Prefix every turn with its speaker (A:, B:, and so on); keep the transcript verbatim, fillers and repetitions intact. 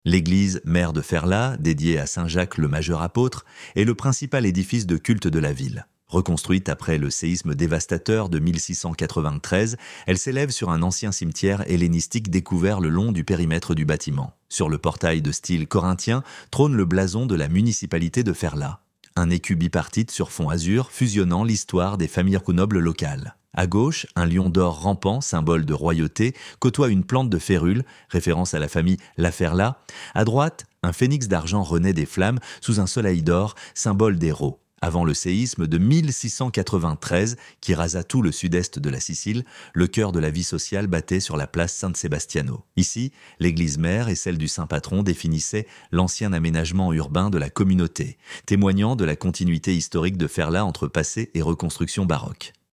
A: L'église mère de Ferla, dédiée à saint Jacques le Majeur apôtre, est le principal édifice de culte de la ville. Reconstruite après le séisme dévastateur de mille six cent quatre-vingt-treize, elle s'élève sur un ancien cimetière hellénistique découvert le long du périmètre du bâtiment. Sur le portail de style corinthien trône le blason de la municipalité de Ferla. Un écu bipartite sur fond azur fusionnant l'histoire des familles nobles locales. À gauche, un lion d'or rampant, symbole de royauté, côtoie une plante de férule, référence à la famille La Ferla. À droite, un phénix d'argent renaît des flammes sous un soleil d'or, symbole d'héros. Avant le séisme de mille six cent quatre-vingt-treize, qui rasa tout le sud-est de la Sicile, le cœur de la vie sociale battait sur la place San Sebastiano. Ici, l'église mère et celle du saint patron définissaient l'ancien aménagement urbain de la communauté, témoignant de la continuité historique de Ferla entre passé et reconstruction baroque.